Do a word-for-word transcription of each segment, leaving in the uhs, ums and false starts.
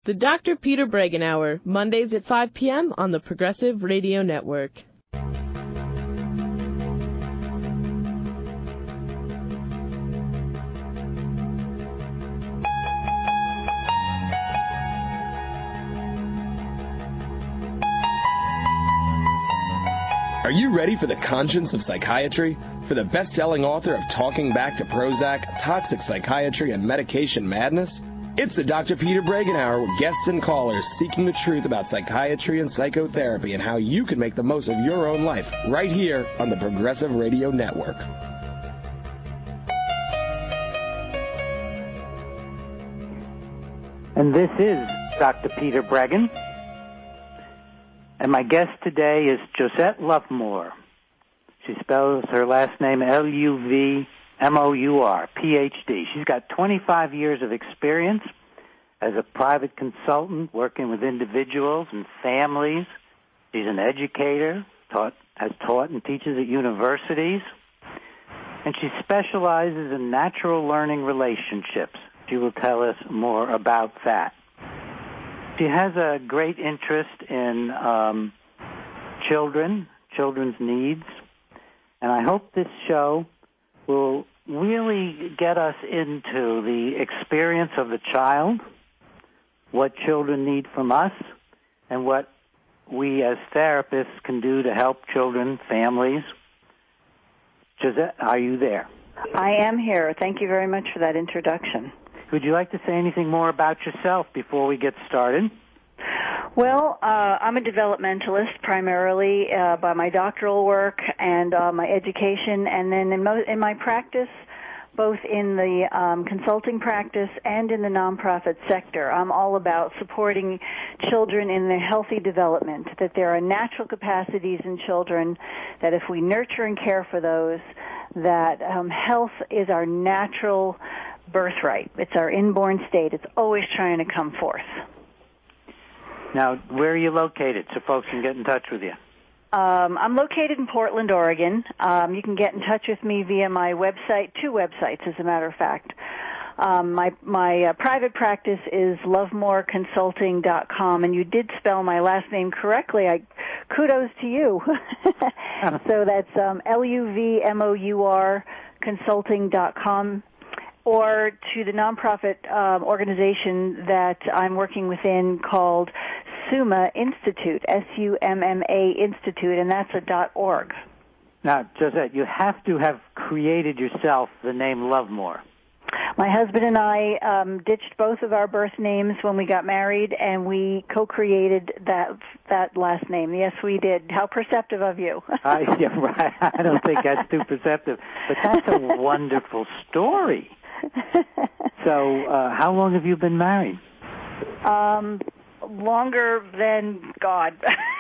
The Doctor Peter Breggin Hour, Mondays at five p.m. on the Progressive Radio Network. Are you ready for the conscience of psychiatry? For the best-selling author of Talking Back to Prozac, Toxic Psychiatry, and Medication Madness? It's the Doctor Peter Breggin Hour with guests and callers seeking the truth about psychiatry and psychotherapy and how you can make the most of your own life right here on the Progressive Radio Network. And this is Doctor Peter Breggin. And my guest today is Josette Lovemore. She spells her last name L U V M O U R, P H D. She's got twenty-five years of experience as a private consultant working with individuals and families. She's an educator, taught, has taught and teaches at universities. And she specializes in natural learning relationships. She will tell us more about that. She has a great interest in um, children, children's needs, and I hope this show will really get us into the experience of the child, what children need from us, and what we as therapists can do to help children, families. Josette, are you there? I am here. Thank you very much for that introduction. Would you like to say anything more about yourself before we get started? Well, uh, I'm a developmentalist primarily uh, by my doctoral work and uh, my education, and then in, mo- in my practice, both in the um, consulting practice and in the nonprofit sector, I'm all about supporting children in their healthy development, that there are natural capacities in children, that if we nurture and care for those, that um, health is our natural birthright. It's our inborn state. It's always trying to come forth. Now, where are you located so folks can get in touch with you? Um, I'm located in Portland, Oregon. Um, you can get in touch with me via my website, two websites, as a matter of fact. Um, my my uh, private practice is lovemore consulting dot com, and you did spell my last name correctly. I kudos to you. So that's um, L U V M O U R consulting dot com. Or to the nonprofit um, organization that I'm working within called SUMMA Institute, S U M M A Institute, and that's a .org. Now, Josette, you have to have created yourself the name Lovemore. My husband and I um, ditched both of our birth names when we got married, and we co-created that that last name. Yes, we did. How perceptive of you. I, yeah, right. I don't think that's too perceptive, but that's a wonderful story. So, uh, how long have you been married? Um, longer than God.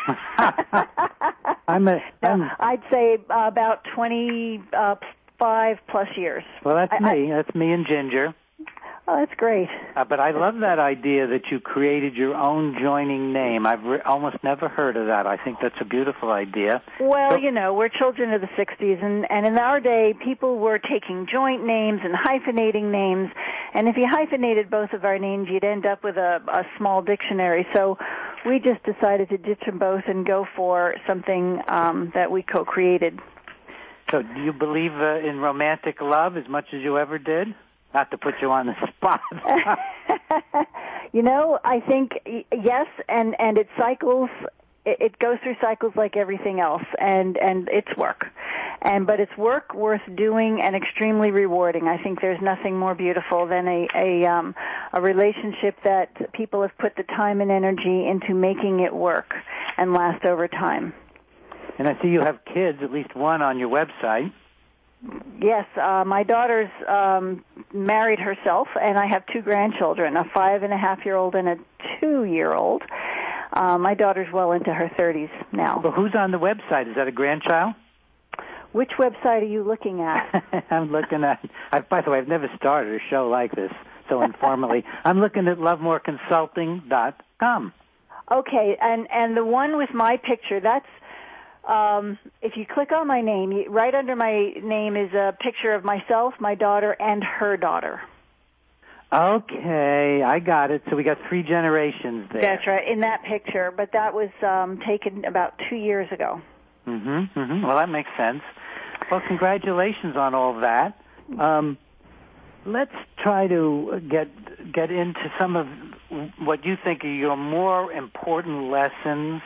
I'm a, I'm, no, I'd say about twenty-five plus years. Well, that's I, me. I, that's me and Ginger. Oh, that's great. Uh, but I love that idea that you created your own joining name. I've re- almost never heard of that. I think that's a beautiful idea. Well, so, you know, we're children of the sixties, and, and in our day, people were taking joint names and hyphenating names, and if you hyphenated both of our names, you'd end up with a, a small dictionary. So we just decided to ditch them both and go for something um, that we co-created. So do you believe uh, in romantic love as much as you ever did? Not to put you on the spot. You know, I think yes, and, and it cycles. It, it goes through cycles like everything else, and, and it's work. And but it's work worth doing and extremely rewarding. I think there's nothing more beautiful than a a, um, a relationship that people have put the time and energy into making it work and last over time. And I see you have kids, at least one on your website. Yes, uh, my daughter's um, married herself, and I have two grandchildren, a five-and-a-half-year-old and a two-year-old. Uh, my daughter's well into her thirties now. Well, who's on the website? Is that a grandchild? Which website are you looking at? I'm looking at, I, by the way, I've never started a show like this so informally. I'm looking at lovemore consulting dot com. Okay, and, and the one with my picture, that's Um, if you click on my name, right under my name is a picture of myself, my daughter, and her daughter. Okay, I got it. So we got three generations there. That's right, in that picture. But that was um, taken about two years ago. Mm-hmm, mm-hmm. Well, that makes sense. Well, congratulations on all that. Um, let's try to get get into some of what you think are your more important lessons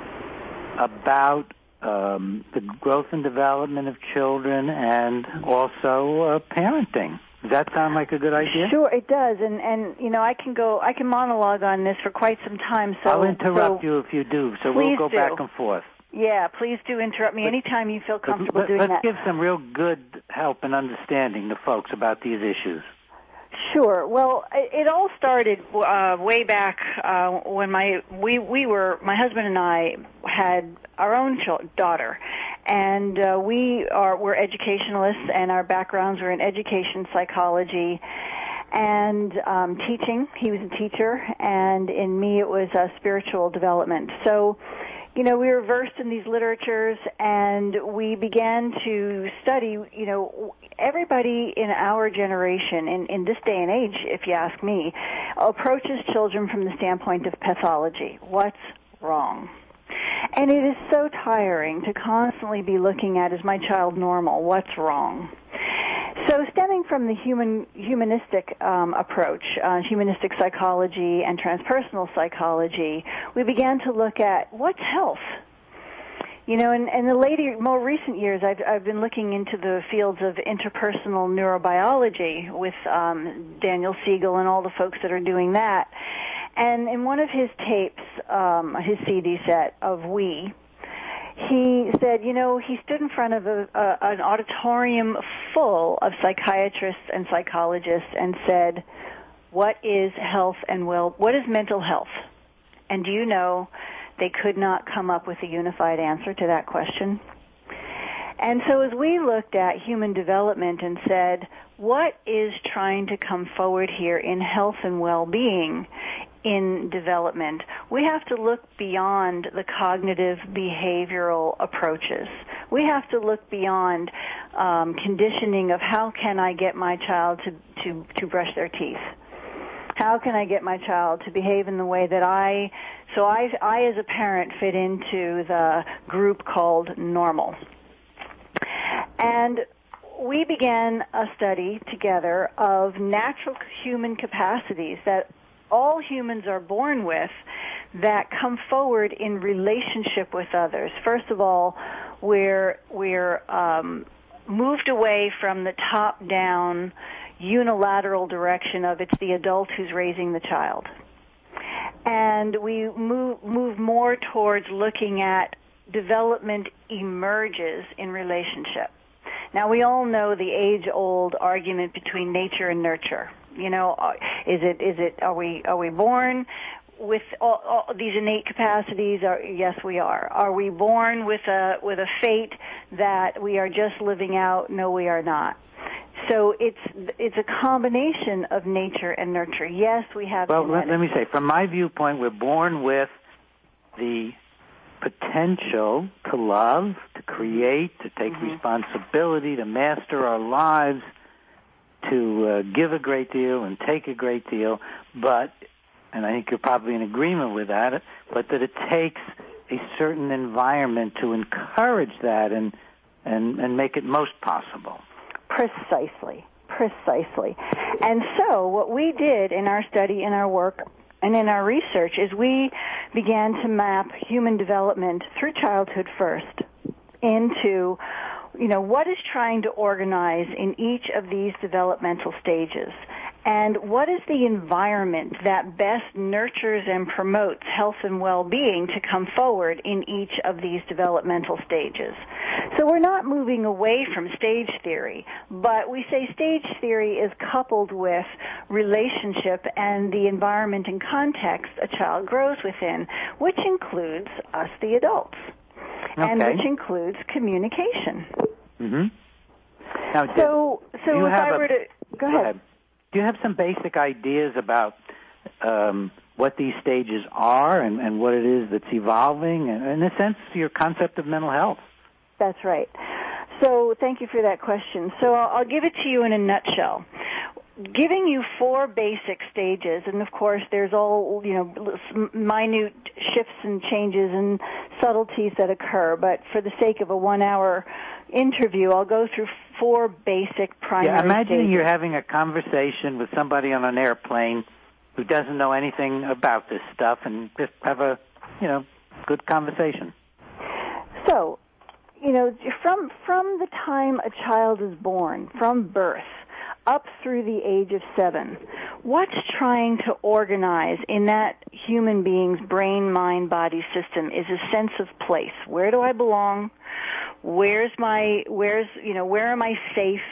about um, the growth and development of children and also uh, parenting. Does that sound like a good idea? Sure, it does. And, and you know, I can go, I can monologue on this for quite some time. So I'll interrupt so you if you do, so we'll go do. back and forth. Yeah, please do interrupt me but, anytime you feel comfortable but, doing let's that. Let's give some real good help and understanding to folks about these issues. Sure. Well, it all started uh, way back uh, when my we we were my husband and I had our own ch- daughter, and uh, we are we're educationalists, and our backgrounds were in education, psychology, and um, teaching. He was a teacher, and in me it was uh, spiritual development. So, you know, we were versed in these literatures, and we began to study, you know, everybody in our generation, in, in this day and age, if you ask me, approaches children from the standpoint of pathology. What's wrong? And it is so tiring to constantly be looking at, is my child normal? What's wrong? So stemming from the human humanistic um, approach, uh, humanistic psychology and transpersonal psychology, we began to look at what's health. You know, in, in the later, more recent years, I've, I've been looking into the fields of interpersonal neurobiology with um, Daniel Siegel and all the folks that are doing that. And in one of his tapes, um, his C D set of We, he said, you know, he stood in front of a, a, an auditorium full of psychiatrists and psychologists and said, what is health and well, what is mental health? And do you know, they could not come up with a unified answer to that question. And so as we looked at human development and said, what is trying to come forward here in health and well-being in development, we have to look beyond the cognitive behavioral approaches. We have to look beyond um, conditioning of how can I get my child to, to, to brush their teeth. How can I get my child to behave in the way that I, so I, I as a parent fit into the group called normal. And we began a study together of natural human capacities that all humans are born with that come forward in relationship with others. First of all, we're, we're um, moved away from the top-down unilateral direction of it's the adult who's raising the child. And we move, move more towards looking at development emerges in relationship. Now, we all know the age-old argument between nature and nurture. You know, is it, is it, are we, are we born with all, all these innate capacities? Are, yes, we are. Are we born with a, with a fate that we are just living out? No, we are not. So it's, it's a combination of nature and nurture. Yes, we have. Well, let, let me say, from my viewpoint, we're born with the potential to love, to create, to take mm-hmm. responsibility, to master our lives, to uh, give a great deal and take a great deal, but, and I think you're probably in agreement with that, but that it takes a certain environment to encourage that and, and, and make it most possible. Precisely, precisely. And so what we did in our study, in our work, and in our research is we began to map human development through childhood first into, you know, what is trying to organize in each of these developmental stages, and what is the environment that best nurtures and promotes health and well-being to come forward in each of these developmental stages. So we're not moving away from stage theory, but we say stage theory is coupled with relationship and the environment and context a child grows within, which includes us, the adults, okay. and which includes communication. Mm-hmm. Now, so, so if I a, were to go, go ahead. ahead. Do you have some basic ideas about um, what these stages are and, and what it is that's evolving, and in a sense, your concept of mental health? That's right. So thank you for that question. So I'll, I'll give it to you in a nutshell. giving you four basic stages, and of course there's all, you know, minute shifts and changes and subtleties that occur, but for the sake of a one-hour interview, I'll go through four basic primary yeah, imagine stages. you're having a conversation with somebody on an airplane who doesn't know anything about this stuff, and just have a, you know, good conversation. So, you know, from from the time a child is born, from birth, up through the age of seven, what's trying to organize in that human being's brain, mind, body system is a sense of place. Where do I belong? Where's my, where's, you know, where am I safe?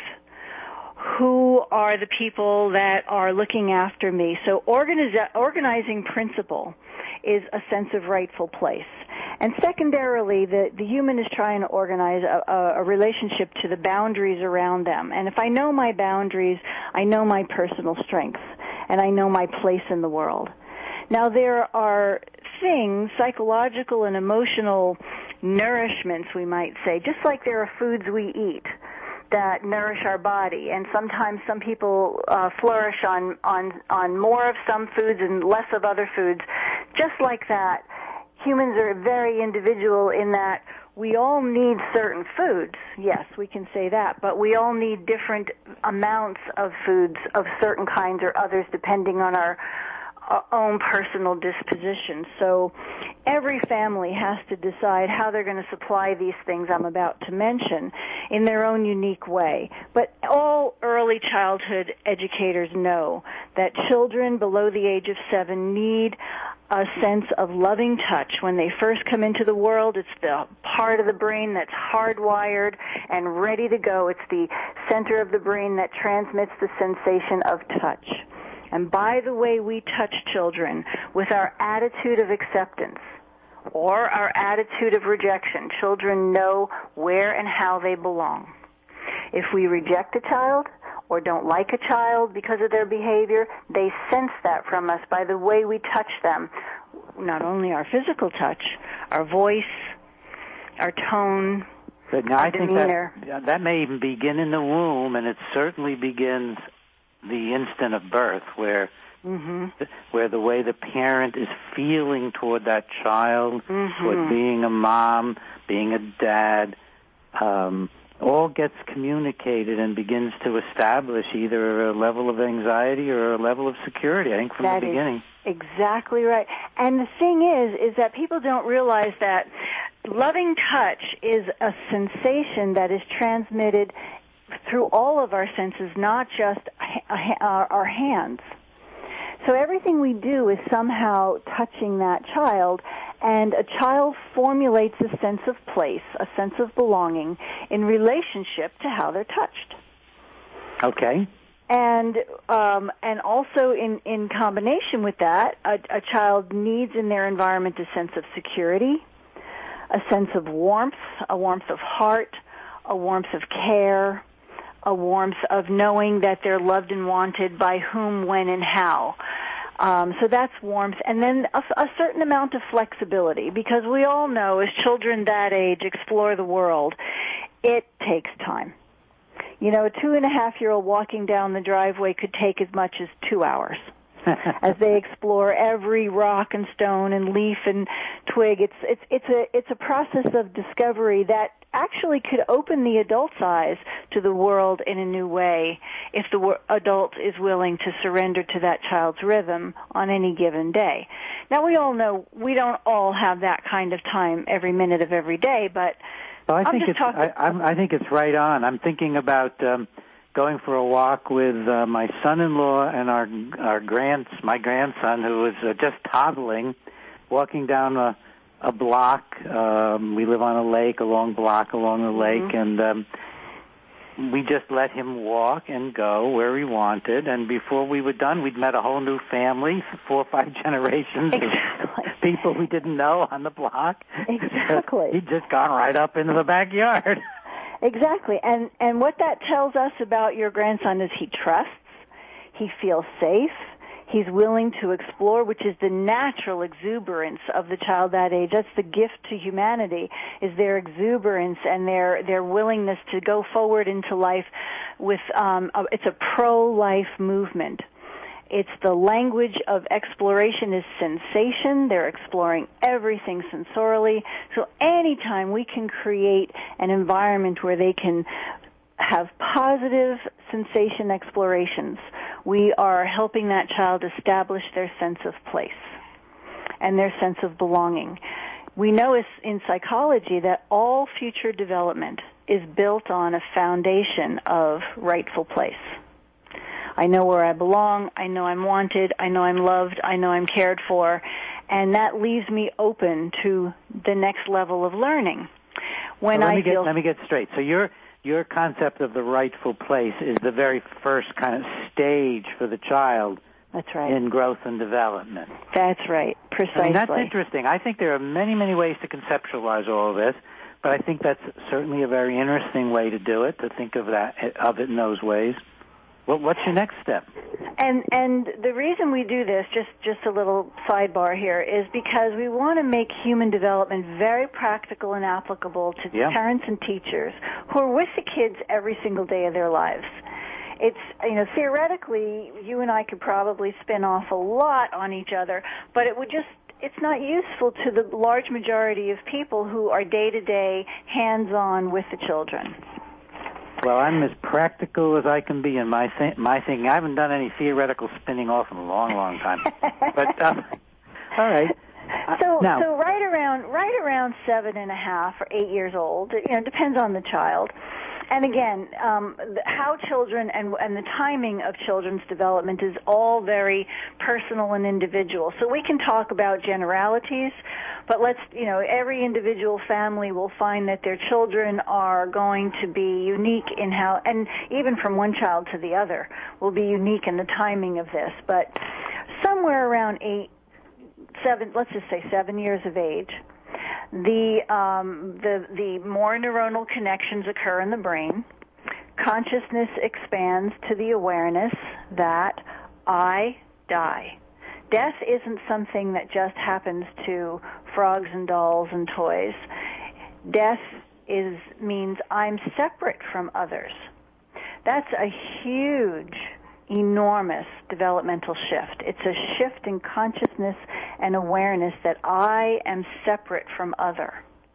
Who are the people that are looking after me? So organiz- organizing principle is a sense of rightful place. And secondarily, the, the human is trying to organize a, a relationship to the boundaries around them. And if I know my boundaries, I know my personal strengths, and I know my place in the world. Now, there are things, psychological and emotional nourishments, we might say, just like there are foods we eat that nourish our body, and sometimes some people uh, flourish on, on, on more of some foods and less of other foods. Just like that, humans are very individual in that we all need certain foods. Yes, we can say that, but we all need different amounts of foods of certain kinds or others depending on our uh, own personal disposition. So every family has to decide how they're going to supply these things I'm about to mention in their own unique way. But all early childhood educators know that children below the age of seven need a sense of loving touch. When they first come into the world, it's the part of the brain that's hardwired and ready to go. It's the center of the brain that transmits the sensation of touch. And by the way we touch children, with our attitude of acceptance or our attitude of rejection, children know where and how they belong. If we reject a child or don't like a child because of their behavior, they sense that from us by the way we touch them. Not only our physical touch, our voice, our tone, but now our I think demeanor. that, that may even begin in the womb, and it certainly begins the instant of birth, where mm-hmm. where the way the parent is feeling toward that child, mm-hmm. toward being a mom, being a dad, um, all gets communicated and begins to establish either a level of anxiety or a level of security, I think, from that the beginning. Is exactly right. And the thing is, is that people don't realize that loving touch is a sensation that is transmitted through all of our senses, not just our hands. So everything we do is somehow touching that child, and a child formulates a sense of place, a sense of belonging in relationship to how they're touched. Okay. And um, and also in, in combination with that, a, a child needs in their environment a sense of security, a sense of warmth, a warmth of heart, a warmth of care, a warmth of knowing that they're loved and wanted by whom, when, and how. Um, so that's warmth. And then a, a certain amount of flexibility, because we all know as children that age explore the world, it takes time. You know, a two-and-a-half-year-old walking down the driveway could take as much as two hours as they explore every rock and stone and leaf and twig. It's it's it's a it's a process of discovery that actually could open the adult's eyes to the world in a new way if the wor- adult is willing to surrender to that child's rhythm on any given day. Now, we all know we don't all have that kind of time every minute of every day, but well, I I'm think just it's talking. I, I'm, I think it's right on. I'm thinking about um, going for a walk with uh, my son-in-law and our our grands my grandson, who is uh, just toddling, walking down a a block. Um, we live on a lake, a long block along the lake, mm-hmm. and um, we just let him walk and go where he wanted. And before we were done, we'd met a whole new family, four or five generations exactly. of people we didn't know on the block. Exactly. He'd just gone right up into the backyard. Exactly. And and what that tells us about your grandson is he trusts, he feels safe, He's willing to explore, which is the natural exuberance of the child that age. That's the gift to humanity, is their exuberance and their their willingness to go forward into life with, um, a, it's a pro-life movement. It's the language of exploration is sensation. They're exploring everything sensorially. So anytime we can create an environment where they can have positive sensation explorations, we are helping that child establish their sense of place and their sense of belonging. We know in psychology that all future development is built on a foundation of rightful place. I know where I belong, I know I'm wanted, I know I'm loved, I know I'm cared for, and that leaves me open to the next level of learning. When so let I me feel get, let me get straight. So your your concept of the rightful place is the very first kind of stage for the child. That's right. In growth and development. That's right, precisely. I mean, that's interesting. I think there are many, many ways to conceptualize all of this, but I think that's certainly a very interesting way to do it, to think of that of it in those ways. Well, what's your next step? And and the reason we do this, just, just a little sidebar here, is because we want to make human development very practical and applicable to yeah. parents and teachers who are with the kids every single day of their lives. It's, you know, theoretically, you and I could probably spin off a lot on each other, but it would just, it's not useful to the large majority of people who are day-to-day hands-on with the children. Well, I'm as practical as I can be in my th- my thinking. I haven't done any theoretical spinning off in a long, long time. But um, all right. So, uh, now, so right around right around seven and a half or eight years old, you know, depends on the child. And again, um, how children and, and the timing of children's development is all very personal and individual. So we can talk about generalities, but let's, you know, every individual family will find that their children are going to be unique in how, and even from one child to the other, will be unique in the timing of this. But somewhere around eight, seven, let's just say seven years of age, The, um, the the more neuronal connections occur in the brain. Consciousness expands to the awareness that I die. Death isn't something that just happens to frogs and dolls and toys. Death is means I'm separate from others. That's a huge, enormous developmental shift. It's a shift in consciousness and awareness that I am separate from other.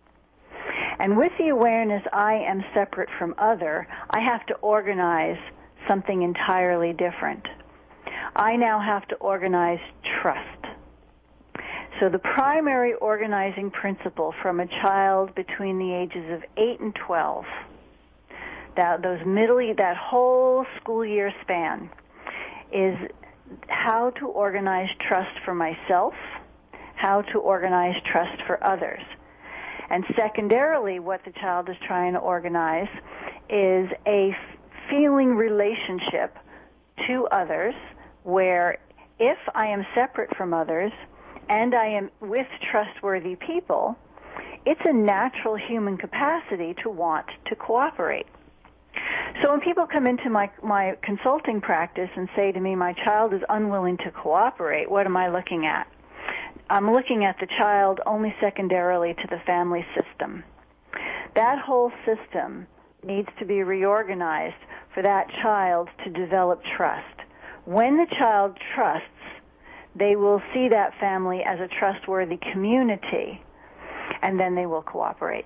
And with the awareness I am separate from other, I have to organize something entirely different. I now have to organize trust. So the primary organizing principle from a child between the ages of eight and twelve, that those middle, that whole school year span, is how to organize trust for myself, how to organize trust for others. And secondarily, what the child is trying to organize is a feeling relationship to others where if I am separate from others and I am with trustworthy people, it's a natural human capacity to want to cooperate. So when people come into my, my consulting practice and say to me, my child is unwilling to cooperate, what am I looking at? I'm looking at the child only secondarily to the family system. That whole system needs to be reorganized for that child to develop trust. When the child trusts, they will see that family as a trustworthy community, and then they will cooperate.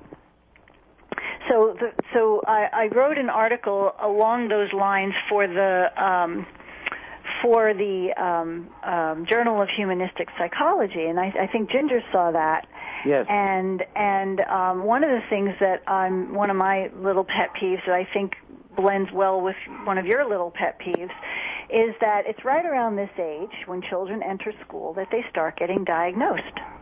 So, the, so I, I wrote an article along those lines for the um, for the um, um, Journal of Humanistic Psychology, and I, I think Ginger saw that. Yes. And and um, one of the things that I'm one of my little pet peeves that I think blends well with one of your little pet peeves is that it's right around this age when children enter school that they start getting diagnosed.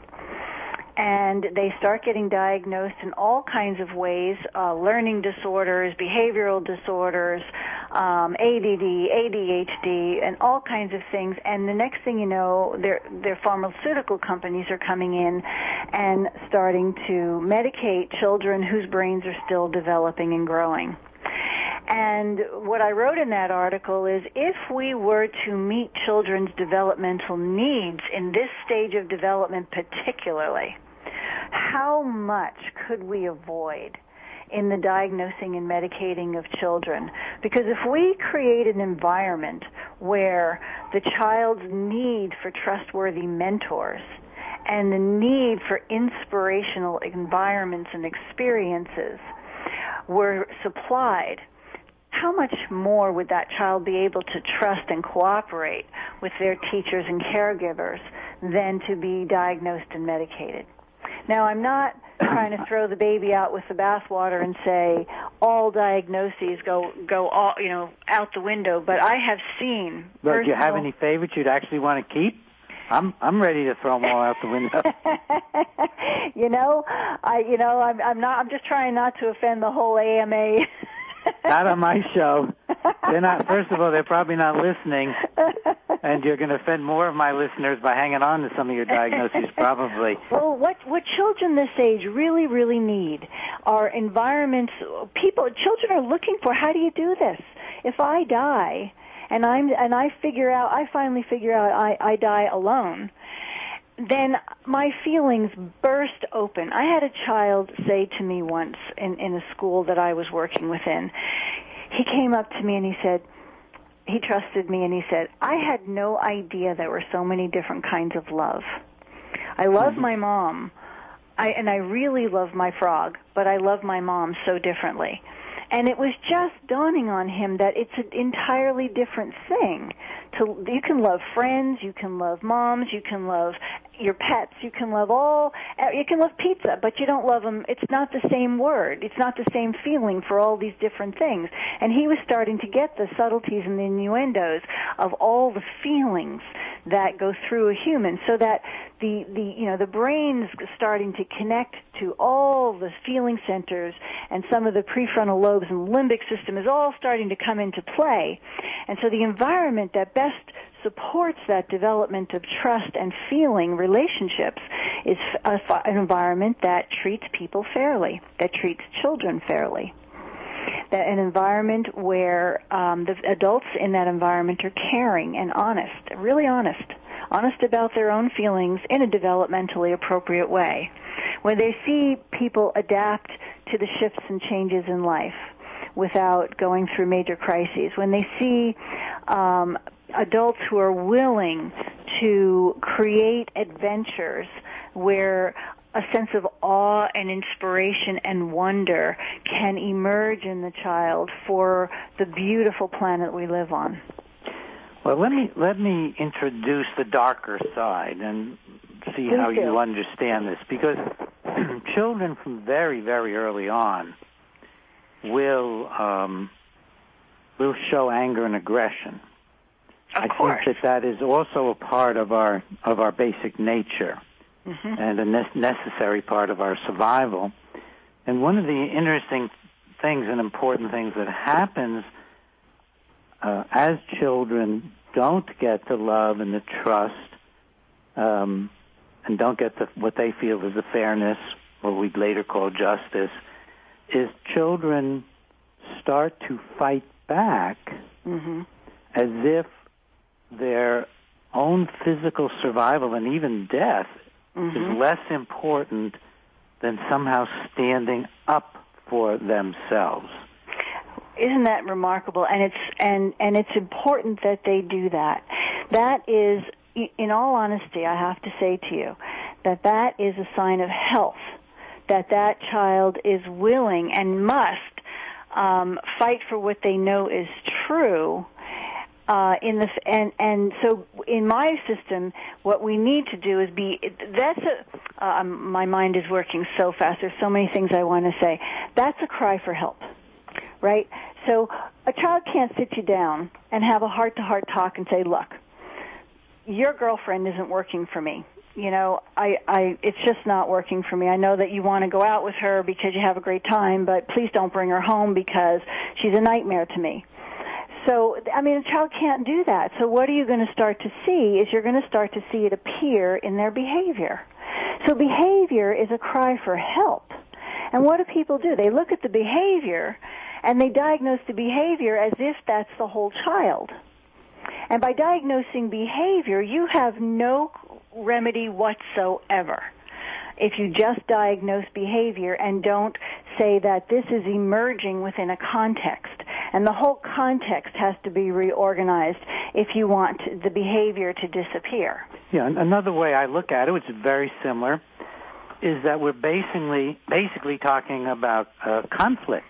And they start getting diagnosed in all kinds of ways, uh, learning disorders, behavioral disorders, um, A D D, A D H D, and all kinds of things. And the next thing you know, their, their pharmaceutical companies are coming in and starting to medicate children whose brains are still developing and growing. And what I wrote in that article is if we were to meet children's developmental needs in this stage of development particularly, how much could we avoid in the diagnosing and medicating of children? Because if we create an environment where the child's need for trustworthy mentors and the need for inspirational environments and experiences were supplied, how much more would that child be able to trust and cooperate with their teachers and caregivers than to be diagnosed and medicated? Now, I'm not trying to throw the baby out with the bathwater and say all diagnoses go go all, you know, out the window, but I have seen. But do you have any favorites you'd actually want to keep? I'm I'm ready to throw them all out the window. you know, I you know I'm I'm not I'm just trying not to offend the whole A M A. Not on my show. They're not. First of all, they're probably not listening, and you're going to offend more of my listeners by hanging on to some of your diagnoses, probably. Well, what what children this age really, really need are environments. People, children are looking for. How do you do this? If I die, and I'm and I figure out, I finally figure out I I die alone, then my feelings burst open. I had a child say to me once in, in a school that I was working within, he came up to me and he said, he trusted me and he said, I had no idea there were so many different kinds of love. I love mm-hmm. my mom, I, and I really love my frog, but I love my mom so differently. And it was just dawning on him that it's an entirely different thing. To, you can love friends, you can love moms, you can love your pets, you can love all, you can love pizza, but you don't love them. It's not the same word. It's not the same feeling for all these different things. And he was starting to get the subtleties and the innuendos of all the feelings that go through a human, so that the, the you know the brain's starting to connect to all the feeling centers, and some of the prefrontal lobes and limbic system is all starting to come into play. And so the environment that best supports that development of trust and feeling relationships is a, an environment that treats people fairly, that treats children fairly. That an environment where um, the adults in that environment are caring and honest, really honest, honest about their own feelings in a developmentally appropriate way. When they see people adapt to the shifts and changes in life without going through major crises, when they see um, adults who are willing to create adventures where a sense of awe and inspiration and wonder can emerge in the child for the beautiful planet we live on. Well, let me let me introduce the darker side and see Please how do. you understand this, because children from very, very early on will um, will show anger and aggression. Of I course. think that that is also a part of our of our basic nature. Mm-hmm. And a ne- necessary part of our survival. And one of the interesting things and important things that happens uh, as children don't get the love and the trust um, and don't get the, what they feel is the fairness, what we'd later call justice, is children start to fight back mm-hmm. as if their own physical survival and even death Mm-hmm. is less important than somehow standing up for themselves. Isn't that remarkable? And it's and and it's important that they do that. That is, in all honesty, I have to say to you that that is a sign of health. That that child is willing and must um, fight for what they know is true. Uh, in the and and so in my system, what we need to do is be. That's a. Uh, my mind is working so fast. There's so many things I want to say. That's a cry for help, right? So a child can't sit you down and have a heart-to-heart talk and say, "Look, your girlfriend isn't working for me. You know, I, I, it's just not working for me. I know that you want to go out with her because you have a great time, but please don't bring her home because she's a nightmare to me." So, I mean, a child can't do that. So what are you going to start to see is you're going to start to see it appear in their behavior. So behavior is a cry for help. And what do people do? They look at the behavior And they diagnose the behavior as if that's the whole child. And by diagnosing behavior, you have no remedy whatsoever if you just diagnose behavior and don't say that this is emerging within a context. And the whole context has to be reorganized if you want the behavior to disappear. Yeah, another way I look at it, which is very similar, is that we're basically basically talking about uh, conflict.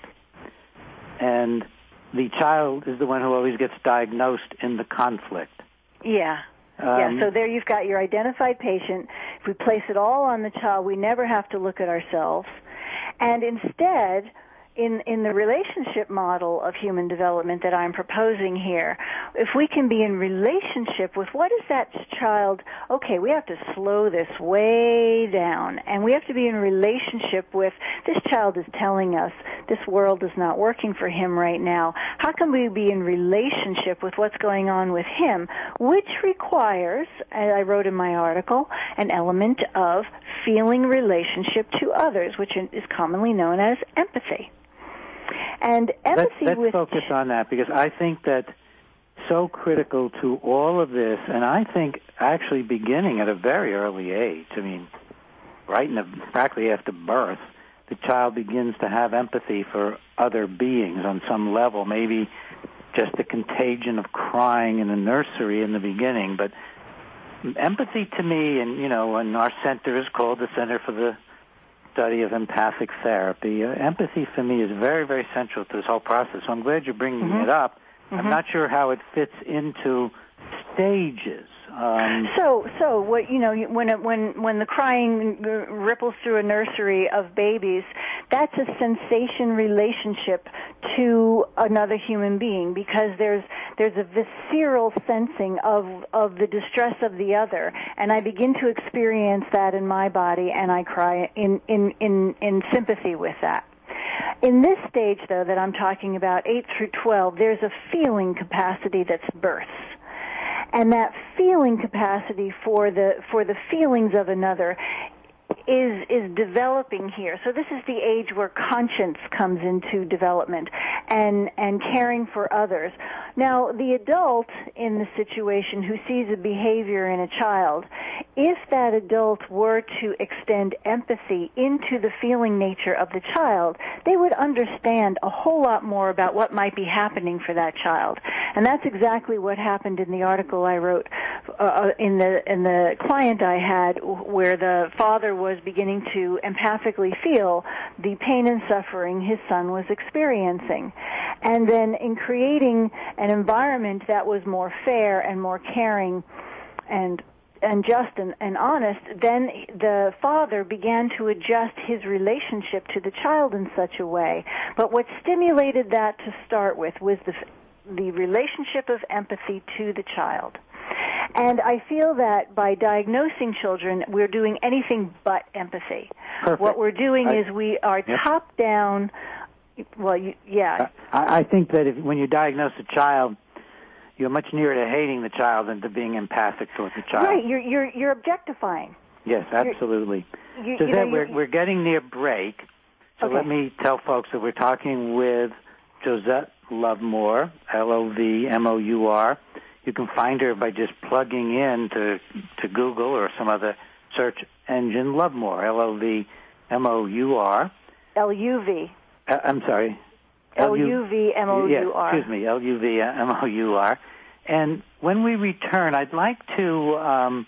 And the child is the one who always gets diagnosed in the conflict. Yeah. Um, yeah, so there you've got your identified patient. If we place it all on the child, we never have to look at ourselves. And instead, in in the relationship model of human development that I'm proposing here, if we can be in relationship with what is that child, okay, we have to slow this way down, and we have to be in relationship with this child is telling us this world is not working for him right now. How can we be in relationship with what's going on with him, which requires, as I wrote in my article, an element of feeling relationship to others, which is commonly known as empathy. And empathy let's, let's with focus on that, because I think that so critical to all of this, and I think actually beginning at a very early age, I mean, right in the, practically after birth, the child begins to have empathy for other beings on some level, maybe just the contagion of crying in the nursery in the beginning. But empathy to me, and, you know, and our center is called the Center for the Study of Empathic Therapy. Uh, empathy for me is very, very central to this whole process. So I'm glad you're bringing mm-hmm. it up. Mm-hmm. I'm not sure how it fits into stages. Um, so, so what you know, when it, when when the crying ripples through a nursery of babies, that's a sensation relationship to another human being, because there's there's a visceral sensing of of the distress of the other, and I begin to experience that in my body, and I cry in in in, in sympathy with that. In this stage, though, that I'm talking about, eight through twelve, there's a feeling capacity that's births. And that feeling capacity for the for the feelings of another is is developing here. So this is the age where conscience comes into development and and caring for others. Now, the adult in the situation who sees a behavior in a child, if that adult were to extend empathy into the feeling nature of the child, they would understand a whole lot more about what might be happening for that child. And that's exactly what happened in the article I wrote uh, in the in the client I had, where the father was beginning to empathically feel the pain and suffering his son was experiencing. And then in creating an environment that was more fair and more caring and and just and, and honest, then the father began to adjust his relationship to the child in such a way. But what stimulated that to start with was the the relationship of empathy to the child. And I feel that by diagnosing children, we're doing anything but empathy. Perfect. What we're doing I, is we are yep. top-down. Well, you, yeah. I, I think that if, when you diagnose a child, you're much nearer to hating the child than to being empathic towards the child. Right. You're you're you're objectifying. Yes, absolutely. You, so you then know, we're we're getting near break. So okay. let me tell folks that we're talking with Josette Lovemore, L O V M O U R. You can find her by just plugging in to, to Google or some other search engine, Lovemore, L O V M O U R. L U V. Uh, I'm sorry. L U V M O U R. Yes, excuse me, L U V M O U R. And when we return, I'd like to um,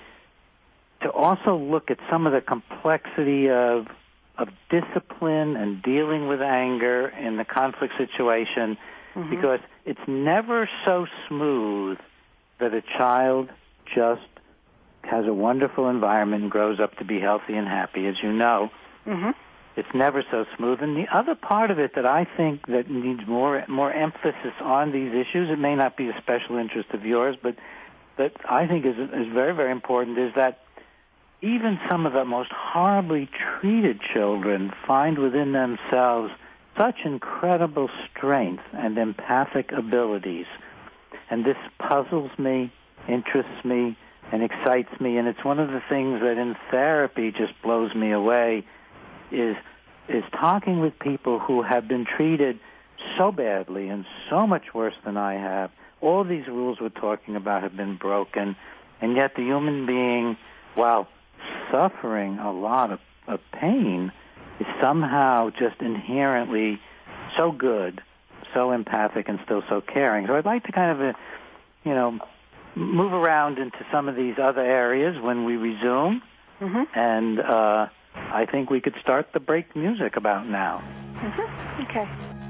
to also look at some of the complexity of of discipline and dealing with anger in the conflict situation, mm-hmm. because it's never so smooth that a child just has a wonderful environment and grows up to be healthy and happy, as you know. Mm-hmm. It's never so smooth. And the other part of it that I think that needs more more emphasis on these issues, it may not be a special interest of yours, but that I think is is very, very important, is that even some of the most horribly treated children find within themselves such incredible strength and empathic abilities. And this puzzles me, interests me, and excites me. And it's one of the things that in therapy just blows me away, is is talking with people who have been treated so badly and so much worse than I have. All these rules we're talking about have been broken, and yet the human being, while suffering a lot of, of pain, is somehow just inherently so good, so empathic, and still so caring. So I'd like to kind of, uh, you know, move around into some of these other areas when we resume, mm-hmm. and uh, I think we could start the break music about now. Mm-hmm. Okay.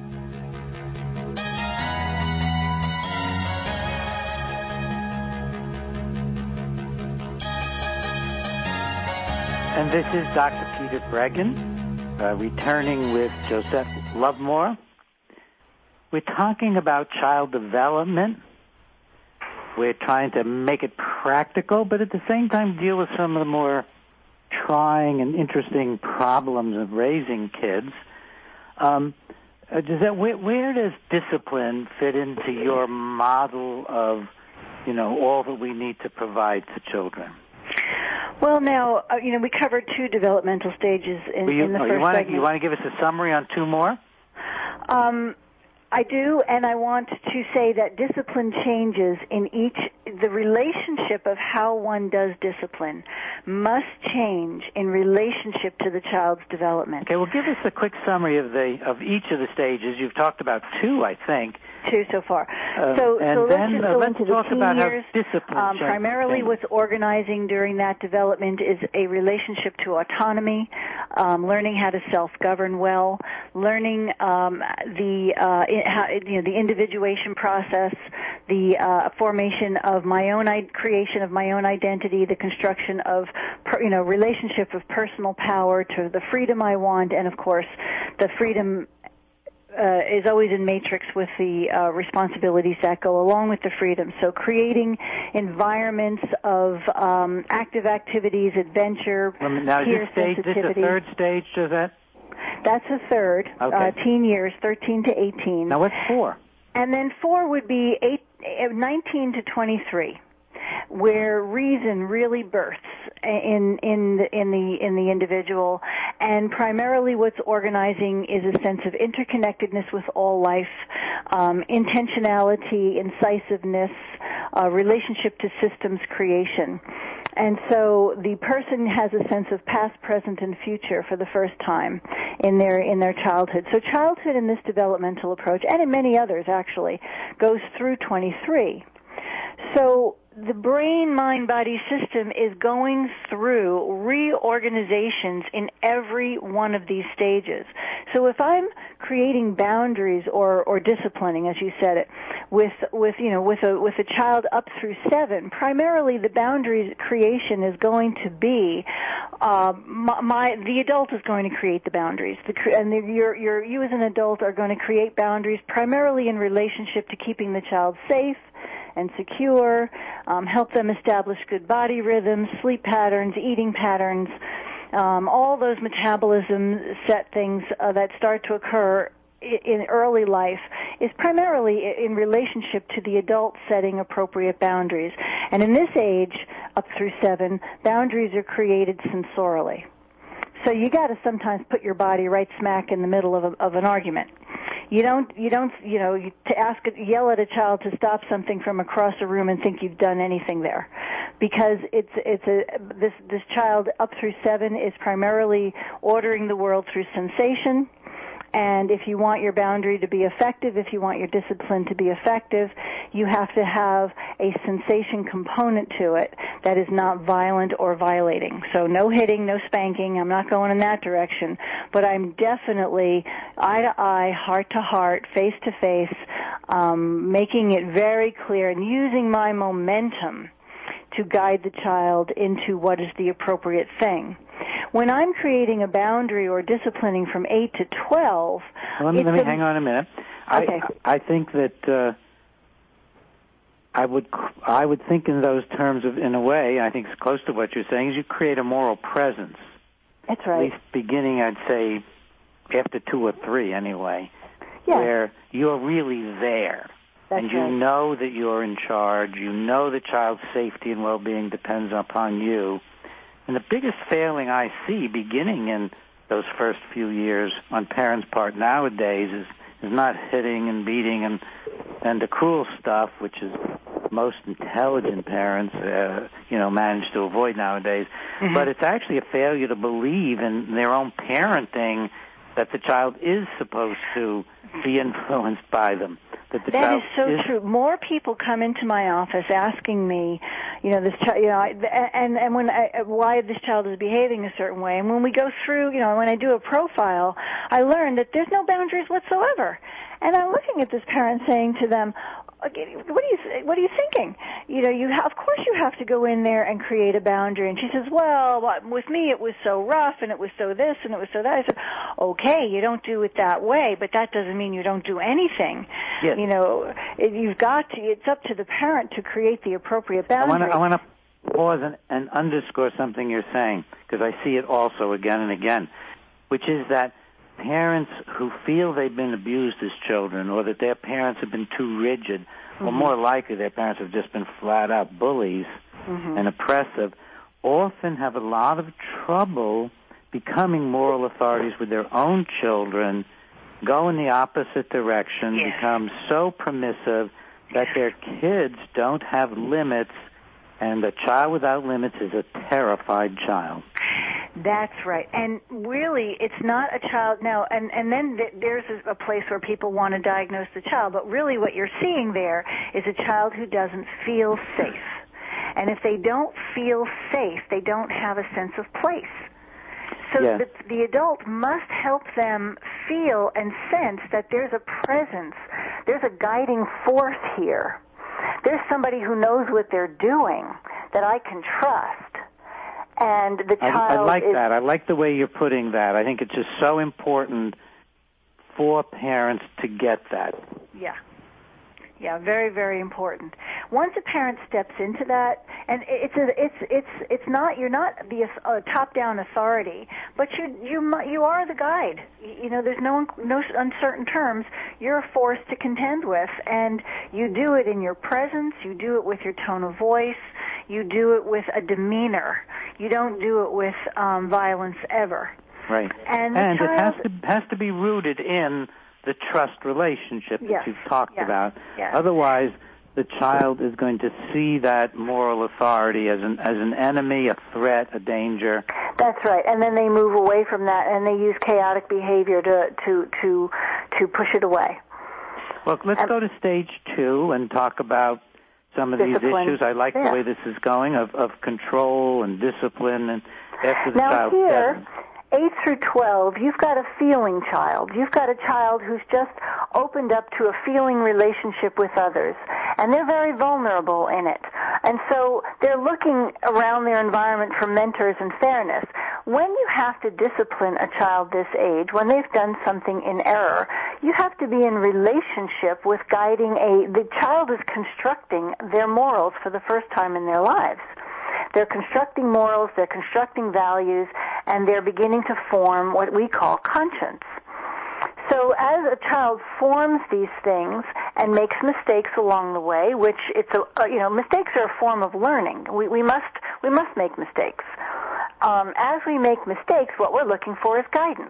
And this is Doctor Peter Breggin, uh, returning with Josette Lovemore. We're talking about child development. We're trying to make it practical, but at the same time deal with some of the more trying and interesting problems of raising kids. Um, uh, Josette, where, where does discipline fit into your model of, you know, all that we need to provide to children? Well, now, uh, you know, we covered two developmental stages in, you, in the oh, first you wanna, segment. You want to give us a summary on two more? Um, I do, and I want to say that discipline changes in each, the relationship of how one does discipline must change in relationship to the child's development. Okay, well, give us a quick summary of the of each of the stages. You've talked about two, I think. Two so far. Uh, so and so then, let's just uh, go let's into the talk teen about years. How discipline Um, primarily changes. what's organizing during that development is a relationship to autonomy, um, learning how to self-govern well, learning um, the uh, how, you know the individuation process, the uh, formation of my own creation of my own identity, the construction of per, you know relationship of personal power to the freedom I want, and of course the freedom Uh, is always in matrix with the uh, responsibilities that go along with the freedom. So creating environments of um, active activities, adventure, now, peer is this stage, sensitivity. This a third stage, Josette? That's a third. Okay. Uh, teen years, thirteen to eighteen. Now, what's four? And then four would be eight, nineteen to twenty-three, where reason really births in in the, in the in the individual, and primarily what's organizing is a sense of interconnectedness with all life, um, intentionality, incisiveness, uh, relationship to systems creation. And so the person has a sense of past, present, and future for the first time in their in their childhood. So childhood in this developmental approach, and in many others actually, goes through twenty-three. So the brain-mind-body system is going through reorganizations in every one of these stages. So if I'm creating boundaries or, or disciplining, as you said it, with with you know with a with a child up through seven, primarily the boundaries creation is going to be uh, my, my the adult is going to create the boundaries, the, and the, your your you as an adult are going to create boundaries primarily in relationship to keeping the child safe and secure, um, help them establish good body rhythms, sleep patterns, eating patterns, um, all those metabolism set things uh, that start to occur in early life is primarily in relationship to the adult setting appropriate boundaries. And in this age, up through seven, boundaries are created sensorially. So you got to sometimes put your body right smack in the middle of, a, of an argument. You don't, you don't, you know, you, to ask, yell at a child to stop something from across a room and think you've done anything there, because it's it's a this this child up through seven is primarily ordering the world through sensation. And if you want your boundary to be effective, if you want your discipline to be effective, you have to have a sensation component to it that is not violent or violating. So no hitting, no spanking. I'm not going in that direction. But I'm definitely eye to eye, heart to heart, face to face, um, making it very clear and using my momentum to guide the child into what is the appropriate thing. When I'm creating a boundary or disciplining from eight to twelve... Well, let me, let me a, hang on a minute. Okay. I, I think that uh, I would I would think in those terms of, in a way, I think it's close to what you're saying, is you create a moral presence. That's right. At least beginning, I'd say, after two or three anyway, yeah. where you're really there. That's and you right. know that you're in charge. You know the child's safety and well-being depends upon you. And the biggest failing I see beginning in those first few years on parents' part nowadays is is not hitting and beating and and the cruel stuff, which is most intelligent parents, uh, you know, manage to avoid nowadays. Mm-hmm. But it's actually a failure to believe in their own parenting that the child is supposed to be influenced by them. That, the that child is so is true. More people come into my office asking me, you know, this child, you know, I, and and when I, why this child is behaving a certain way. And when we go through, you know, when I do a profile, I learn that there's no boundaries whatsoever. And I'm looking at this parent saying to them, okay, what are you what are you thinking? You know, you have, of course you have to go in there and create a boundary. And she says, well, with me it was so rough and it was so this and it was so that. I said, okay, you don't do it that way, but that doesn't mean you don't do anything. Yes. You know, it, you've got to. It's up to the parent to create the appropriate boundary. I want to pause and, and underscore something you're saying, because I see it also again and again, which is that parents who feel they've been abused as children, or that their parents have been too rigid, mm-hmm. or more likely their parents have just been flat-out bullies mm-hmm. and oppressive, often have a lot of trouble becoming moral authorities with their own children, go in the opposite direction, yes. become so permissive that their kids don't have limits, and a child without limits is a terrified child. That's right. And really, it's not a child now, and, and then th- there's a, a place where people want to diagnose the child, but really what you're seeing there is a child who doesn't feel safe. And if they don't feel safe, they don't have a sense of place. So yes. the, the adult must help them feel and sense that there's a presence, there's a guiding force here. There's somebody who knows what they're doing that I can trust. And the child I, I like is, that. I like the way you're putting that. I think it's just so important for parents to get that. Yeah. Yeah, very, very important. Once a parent steps into that, and it's a, it's it's it's not you're not the uh, top-down authority, but you you you are the guide. You know, there's no no uncertain terms. You're a force to contend with, and you do it in your presence. You do it with your tone of voice. You do it with a demeanor. You don't do it with um, violence ever. Right. And, and child, it has to has to be rooted in the trust relationship that yes, you've talked yes, about. yes. Otherwise, the child is going to see that moral authority as an as an enemy, a threat, a danger. That's right. And then they move away from that, and they use chaotic behavior to to to to push it away. Well, let's and, go to stage two and talk about some of discipline. these issues. I like yeah. the way this is going of, of control and discipline, and after the now child here, seven. eight through twelve, you've got a feeling child. You've got a child who's just opened up to a feeling relationship with others, and they're very vulnerable in it. And so they're looking around their environment for mentors and fairness. When you have to discipline a child this age, when they've done something in error, you have to be in relationship with guiding a, the child is constructing their morals for the first time in their lives. They're constructing morals, they're constructing values, and they're beginning to form what we call conscience. So as a child forms these things and makes mistakes along the way, which it's a, you know, mistakes are a form of learning. We, we must, we must make mistakes. Um, as we make mistakes, what we're looking for is guidance.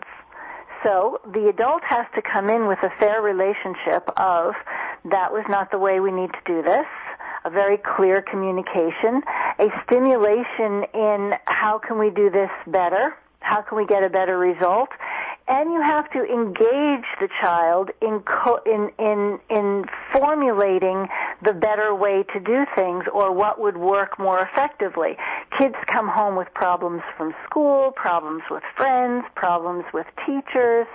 So the adult has to come in with a fair relationship of, that was not the way we need to do this, a very clear communication, a stimulation in how can we do this better, how can we get a better result, and you have to engage the child in co- in in in formulating the better way to do things, or what would work more effectively. Kids come home with problems from school, problems with friends, problems with teachers.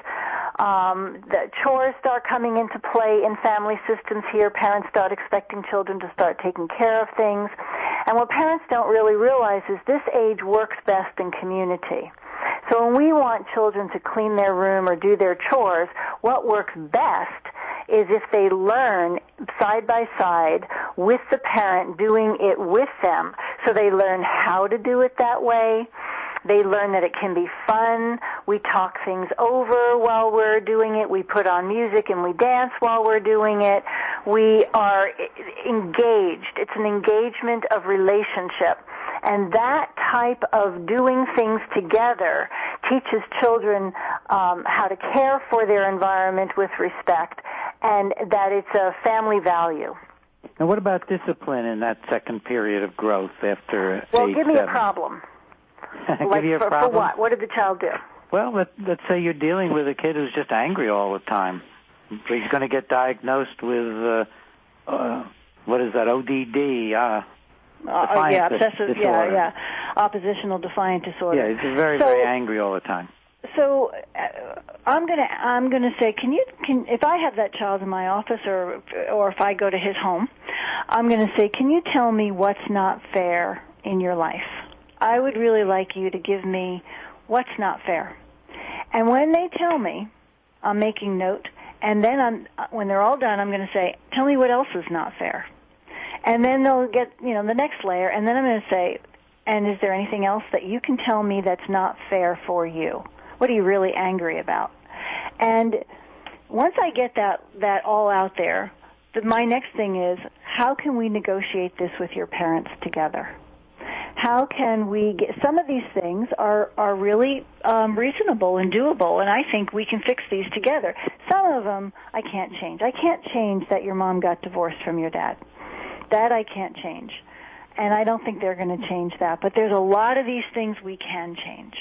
Um, the chores start coming into play in family systems here. Parents start expecting children to start taking care of things. And what parents don't really realize is this age works best in community. So when we want children to clean their room or do their chores, what works best is if they learn side by side with the parent doing it with them. So they learn how to do it that way. They learn that it can be fun. We talk things over while we're doing it. We put on music and we dance while we're doing it. We are engaged. It's an engagement of relationship. And that type of doing things together teaches children um, how to care for their environment with respect, and that it's a family value. And what about discipline in that second period of growth after Well, age give me seven? a problem. give like you a for, problem? For what? What did the child do? Well, let, let's say you're dealing with a kid who's just angry all the time. He's going to get diagnosed with, uh, uh, what is that, O D D, uh, Uh, yeah, obsessive, disorder. yeah, yeah, oppositional defiant disorder. Yeah, he's very, so, very angry all the time. So uh, I'm gonna, I'm gonna say, can you, can if I have that child in my office, or or if I go to his home, I'm gonna say, can you tell me what's not fair in your life? I would really like you to give me what's not fair. And when they tell me, I'm making note, and then I'm, when they're all done, I'm going to say, tell me what else is not fair. And then they'll get, you know, the next layer, and then I'm going to say, and is there anything else that you can tell me that's not fair for you? What are you really angry about? And once I get that, that all out there, the, my next thing is, how can we negotiate this with your parents together? How can we get, some of these things are, are really um, reasonable and doable, and I think we can fix these together. Some of them I can't change. I can't change that your mom got divorced from your dad. That I can't change. And I don't think they're going to change that. But there's a lot of these things we can change.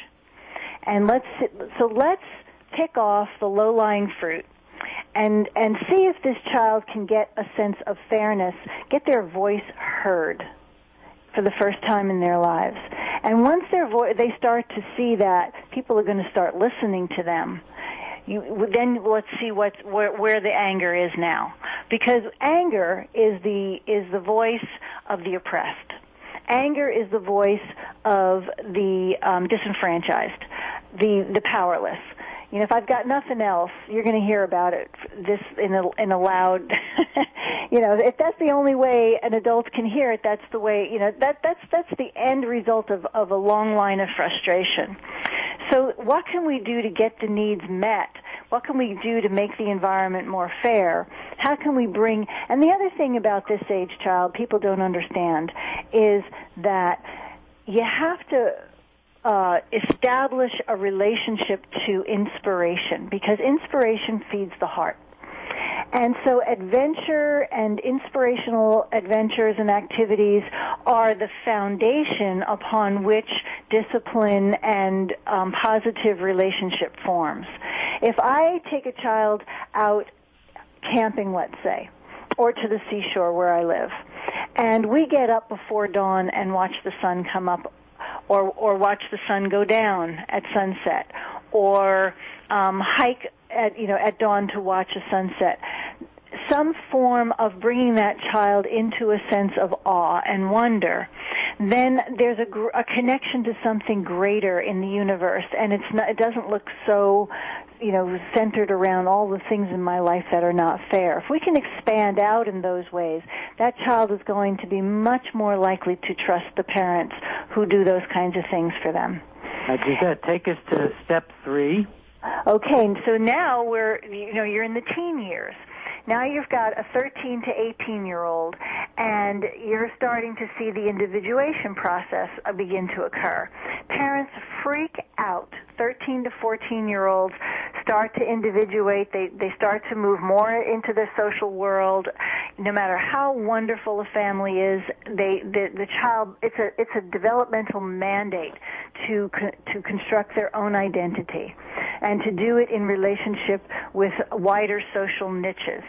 And let's, so let's pick off the low-lying fruit and, and see if this child can get a sense of fairness, get their voice heard for the first time in their lives. And once their vo- they start to see that, people are going to start listening to them. You, then let's see what where, where the anger is now, because anger is the is the voice of the oppressed. Anger is the voice of the um, disenfranchised, the the powerless. You know, if I've got nothing else, you're going to hear about it this in a in a loud. You know, if that's the only way an adult can hear it, that's the way. You know, that that's that's the end result of of a long line of frustration. So, what can we do to get the needs met? What can we do to make the environment more fair? How can we bring? And the other thing about this age child, people don't understand, is that you have to uh, establish a relationship to inspiration, because inspiration feeds the heart. And so adventure and inspirational adventures and activities are the foundation upon which discipline and um, positive relationship forms. If I take a child out camping, let's say, or to the seashore where I live, and we get up before dawn and watch the sun come up, or, or watch the sun go down at sunset, or um, hike at, you know, at dawn to watch a sunset, some form of bringing that child into a sense of awe and wonder, then there's a, gr- a connection to something greater in the universe, and it's not, it doesn't look so, you know, centered around all the things in my life that are not fair. If we can expand out in those ways, that child is going to be much more likely to trust the parents who do those kinds of things for them. Now, does that take us to step three? Okay, so now we're, you know, you're in the teen years. Now you've got a thirteen to eighteen-year-old, and you're starting to see the individuation process begin to occur. Parents freak out. thirteen to fourteen-year-olds start to individuate. They they start to move more into the social world. No matter how wonderful a family is, they the, the child it's a it's a developmental mandate to to construct their own identity, and to do it in relationship with wider social niches.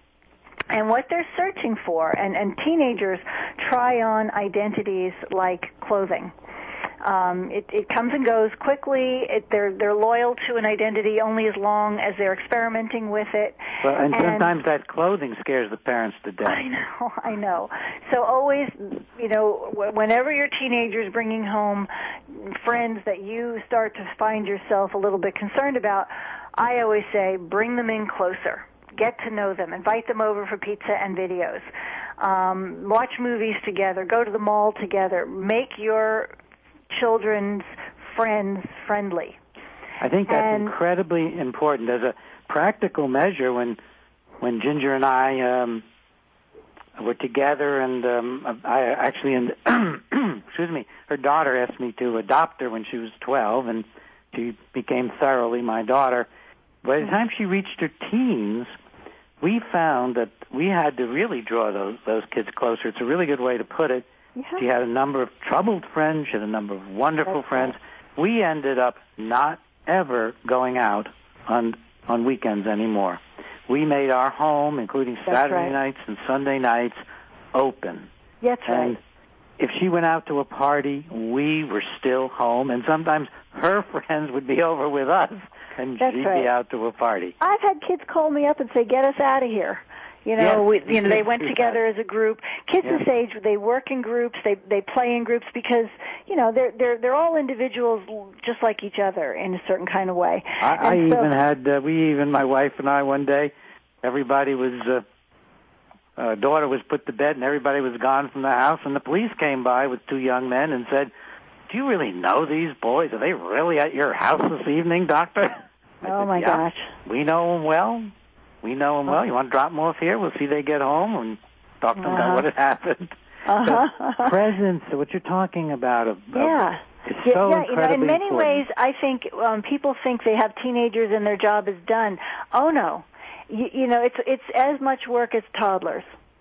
And what they're searching for, and, and teenagers try on identities like clothing. Um, it, it comes and goes quickly. It, they're they're loyal to an identity only as long as they're experimenting with it. Well, and, and sometimes that clothing scares the parents to death. I know, I know. So always, you know, whenever your teenager's bringing home friends that you start to find yourself a little bit concerned about, I always say, bring them in closer. Get to know them. Invite them over for pizza and videos. Um, watch movies together. Go to the mall together. Make your children's friends friendly. I think that's and, incredibly important as a practical measure. When when Ginger and I um, were together, and um, I actually, and excuse me, her daughter asked me to adopt her when she was twelve, and She became thoroughly my daughter. By the time she reached her teens, we found that we had to really draw those those kids closer. It's a really good way to put it. Yeah. She had a number of troubled friends. She had a number of wonderful That's friends. Right. We ended up not ever going out on on weekends anymore. We made our home, including That's Saturday right. nights and Sunday nights, open. That's and right. if she went out to a party, we were still home, and sometimes her friends would be over with us, and That's she'd right. be out to a party. I've had kids call me up and say, "Get us out of here." You know, Yes, we, you know, they went yes. together as a group. Kids Yes. this age, they work in groups, they they play in groups because, you know, they're they're they're all individuals just like each other in a certain kind of way. I, I And so, even had uh, we even my wife and I one day, everybody was uh, uh, daughter was put to bed and everybody was gone from the house, and the police came by with two young men and said, "Do you really know these boys? Are they really at your house this evening, doctor?" I Oh said, my yeah, gosh. we know them well. We know them well. You want to drop them off here? We'll see they get home and talk to them Uh-huh. about what had happened. Uh-huh. So presence, what you're talking about, of, Yeah. is Yeah, so yeah, you know, in incredibly many important. ways, I think um, people think they have teenagers and their job is done. Oh no, you, you know, it's it's as much work as toddlers.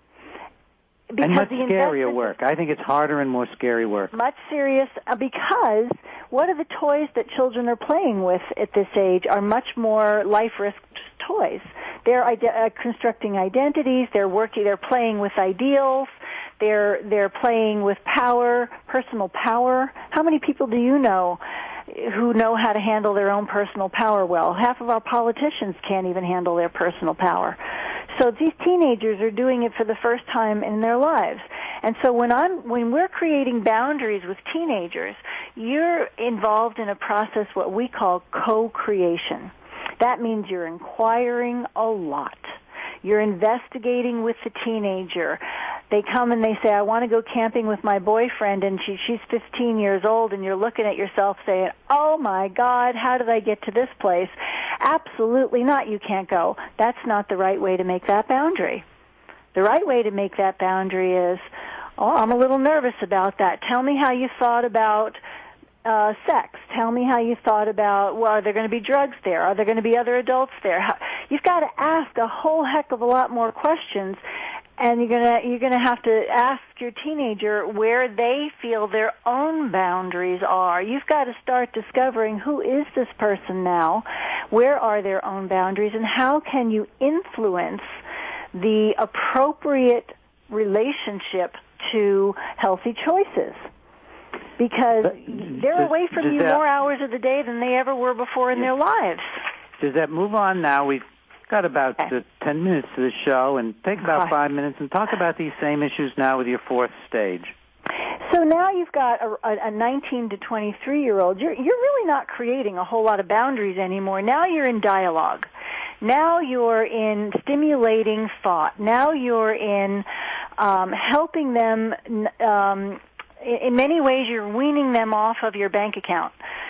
Because and much the scarier investment- work. I think it's harder and more scary work. Much serious, uh, because what are the toys that children are playing with at this age are much more life risk toys. They're ide- uh, constructing identities. They're working. They're playing with ideals. They're they're playing with power, personal power. How many people do you know who know how to handle their own personal power well? Half of our politicians can't even handle their personal power. So these teenagers are doing it for the first time in their lives. And so when I'm when we're creating boundaries with teenagers, you're involved in a process what we call co-creation. That means you're inquiring a lot. You're investigating with the teenager. They come and they say, "I want to go camping with my boyfriend," and she, she's fifteen years old, and you're looking at yourself saying, "Oh my God, how did I get to this place?" Absolutely not. You can't go. That's not the right way to make that boundary. The right way to make that boundary is, "Oh, I'm a little nervous about that. Tell me how you thought about Uh, sex. Tell me how you thought about, well, are there going to be drugs there? Are there going to be other adults there?" How, you've got to ask a whole heck of a lot more questions, and you're going to you're going to have to ask your teenager where they feel their own boundaries are. You've got to start discovering who is this person now, where are their own boundaries, and how can you influence the appropriate relationship to healthy choices. Because they're does, away from does you that, more hours of the day than they ever were before in yeah. their lives. Does that move on now? We've got about Okay. uh, ten minutes to the show, and take about Okay. five minutes and talk about these same issues now with your fourth stage. So now you've got a, a, a nineteen to twenty-three-year-old. You're, you're really not creating a whole lot of boundaries anymore. Now you're in dialogue. Now you're in stimulating thought. Now you're in um, helping them... Um, in many ways, you're weaning them off of your bank account.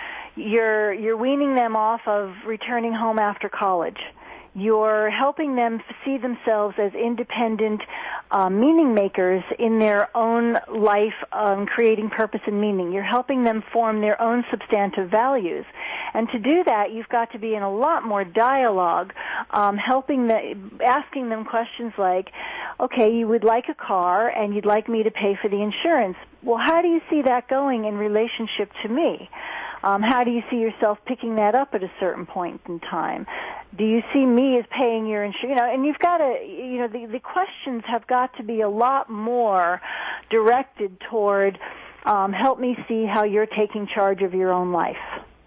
You're you're weaning them off of returning home after college. You're helping them see themselves as independent uh, meaning makers in their own life, um, creating purpose and meaning. You're helping them form their own substantive values. And to do that, you've got to be in a lot more dialogue, um, helping the, asking them questions like, okay, you would like a car and you'd like me to pay for the insurance. Well, how do you see that going in relationship to me? Um, how do you see yourself picking that up at a certain point in time? Do you see me as paying your insurance? You know, and you've got to, you know, the, the questions have got to be a lot more directed toward, um, help me see how you're taking charge of your own life.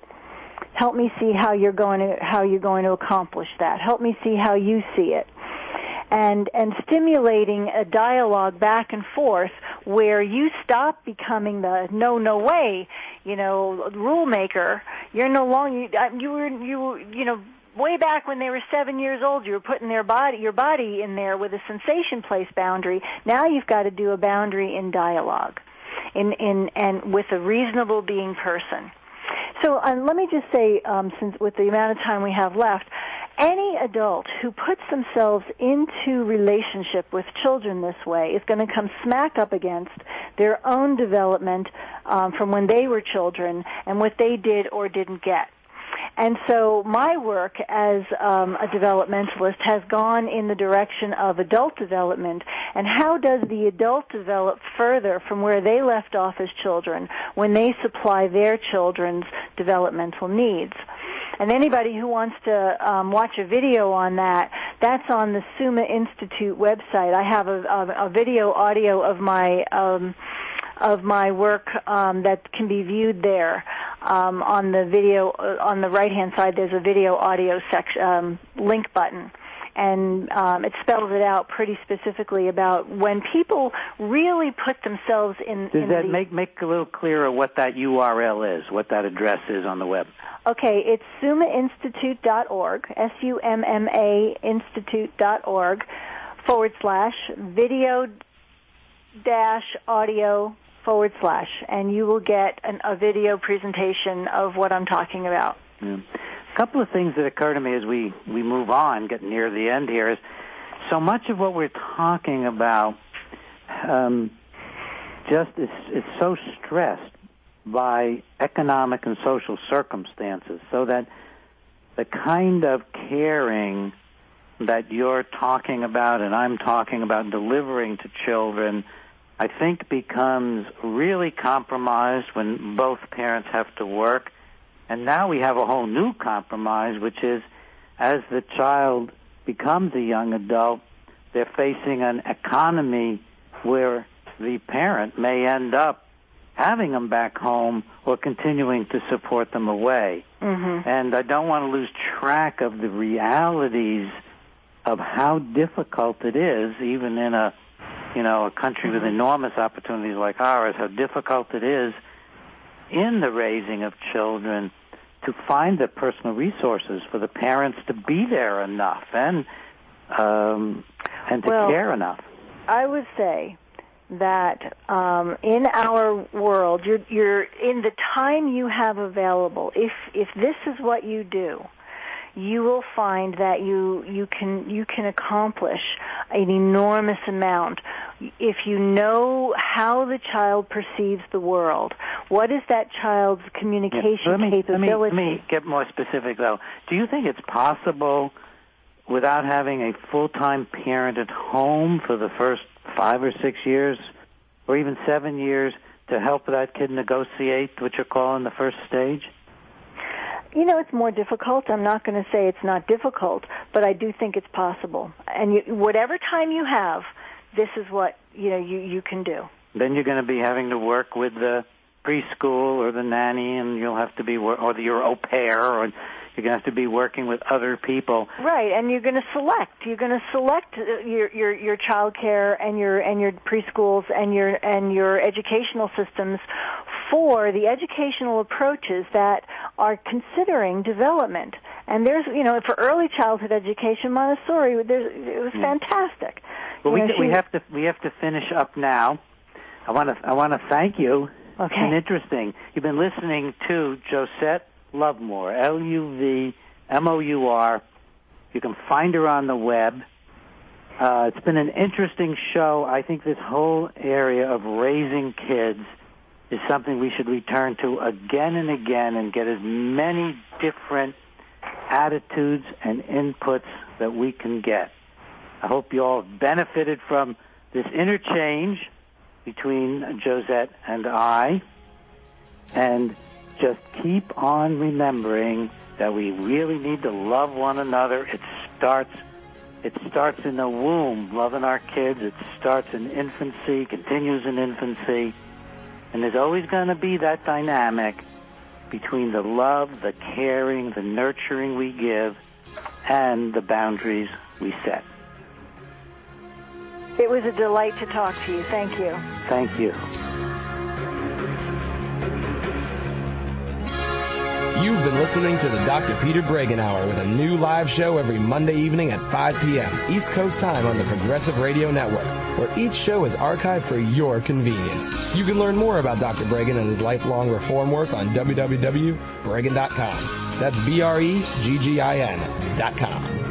Help me see how you're going to how you're going to accomplish that. Help me see how you see it. And and stimulating a dialogue back and forth where you stop becoming the no no way, you know, rule maker. You're no longer you, you were you you know way back when they were seven years old, you were putting their body your body in there with a sensation place boundary. Now you've got to do a boundary in dialogue, in in and with a reasonable being person. So um, let me just say, um, since with the amount of time we have left, any adult who puts themselves into relationship with children this way is going to come smack up against their own development um, from when they were children and what they did or didn't get. And so my work as um, a developmentalist has gone in the direction of adult development, and how does the adult develop further from where they left off as children when they supply their children's developmental needs. And anybody who wants to um, watch a video on that, that's on the Summa Institute website. I have a, a, a video audio of my um, of my work um, that can be viewed there. Um, on the video, uh, on the right-hand side, there's a video audio section um, link button, and um, it spells it out pretty specifically about when people really put themselves in. Does in that the, make make a little clearer what that U R L is, what that address is on the web? Okay, it's summa institute dot org, S U M M A institute dot org forward slash video dash audio forward slash, and you will get an, a video presentation of what I'm talking about. Yeah. A couple of things that occur to me as we, we move on, getting near the end here, is so much of what we're talking about um, just is, is so stressed by economic and social circumstances, so that the kind of caring that you're talking about and I'm talking about delivering to children, I think, becomes really compromised when both parents have to work. And now we have a whole new compromise, which is as the child becomes a young adult, they're facing an economy where the parent may end up having them back home or continuing to support them away. Mm-hmm. And I don't want to lose track of the realities of how difficult it is, even in a you know, a country with enormous opportunities like ours, how difficult it is in the raising of children to find the personal resources for the parents to be there enough and um, and to well, care enough. I would say that um, in our world, you're, you're in the time you have available. If if this is what you do, you will find that you you can you can accomplish an enormous amount if you know how the child perceives the world. What is that child's communication yeah, let me, capability? Let me, let me get more specific, though. Do you think it's possible, without having a full-time parent at home for the first five or six years, or even seven years, to help that kid negotiate what you're calling the first stage? You know, it's more difficult. I'm not going to say it's not difficult, but I do think it's possible. And you, whatever time you have, this is what, you know, you, you can do. Then you're going to be having to work with the preschool or the nanny, and you'll have to be, or your au pair, or you're going to have to be working with other people. Right, and you're going to select. You're going to select your your your child care and your and your preschools and your and your educational systems for the educational approaches that are considering development. And there's, you know, for early childhood education, Montessori, there's, it was fantastic. Well, we, know, we she, have to we have to finish up now. I want to I want to thank you. Okay. It's been interesting. You've been listening to Josette Lovemore, L U V M O U R. You can find her on the web. Uh, it's been an interesting show. I think this whole area of raising kids is something we should return to again and again and get as many different attitudes and inputs that we can get. I hope you all have benefited from this interchange between Josette and I, and just keep on remembering that we really need to love one another. It starts it starts in the womb, loving our kids. It starts in infancy, continues in infancy, and there's always going to be that dynamic between the love, the caring, the nurturing we give, and the boundaries we set. It was a delight to talk to you. Thank you. Thank you. You've been listening to the Doctor Peter Breggin Hour with a new live show every Monday evening at five p.m. East Coast time on the Progressive Radio Network, where each show is archived for your convenience. You can learn more about Doctor Breggin and his lifelong reform work on w w w dot breggin dot com. That's B R E G G I N dot com.